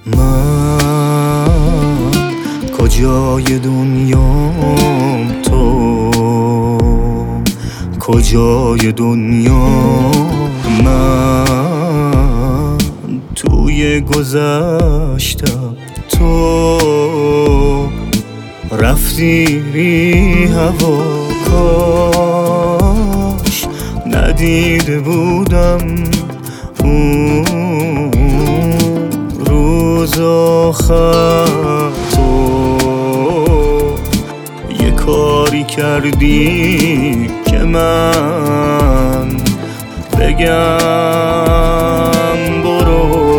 من کجای دنیام، تو کجای دنیا؟ من توی گذشتم، تو رفتی بی هوا. کاش ندیده بودم اون روز آخر. تو یه کاری کردی که من بگم برو.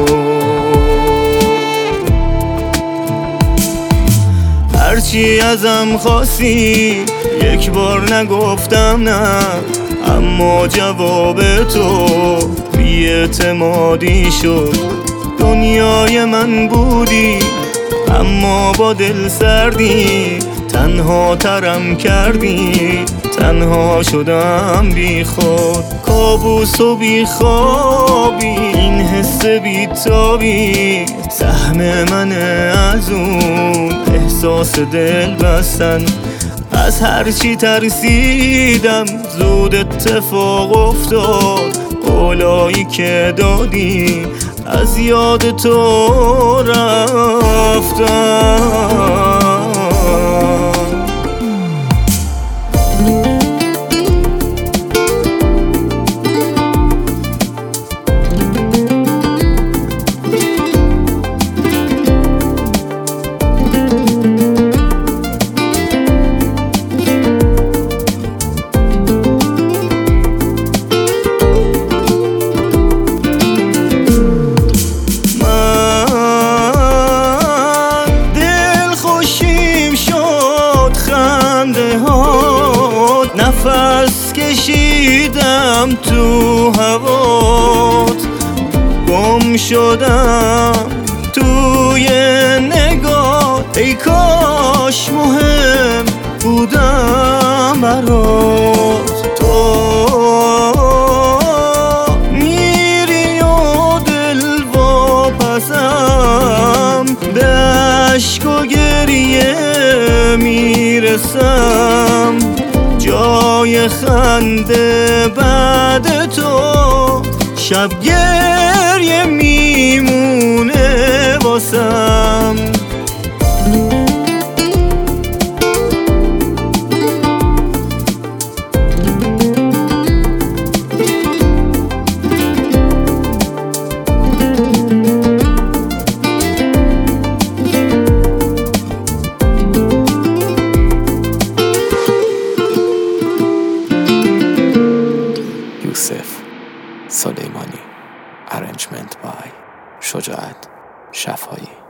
هرچی ازم خواستی یک بار نگفتم نه، اما جواب تو بی‌اعتمادی شد. دنیای من بودی اما با دل سردی، تنها ترم کردی، تنها شدم بی خود. کابوس و بی خوابی، این حس بی تابی سهم منه از اون احساس دل بستن. از هرچی ترسیدم زود اتفاق افتاد، قولایی که دادی از یاد تو رفتم. نفس کشیدم تو هوات، گم شدم توی نگاه. ای کاش مهم بودم برات. تو میری و دل واپسم، به عشق و گریه میرسم. جای خنده بعد تو شب گریه میمونه واسم. یوسف سلیمانی. Arrangement by شجاعت شفایی.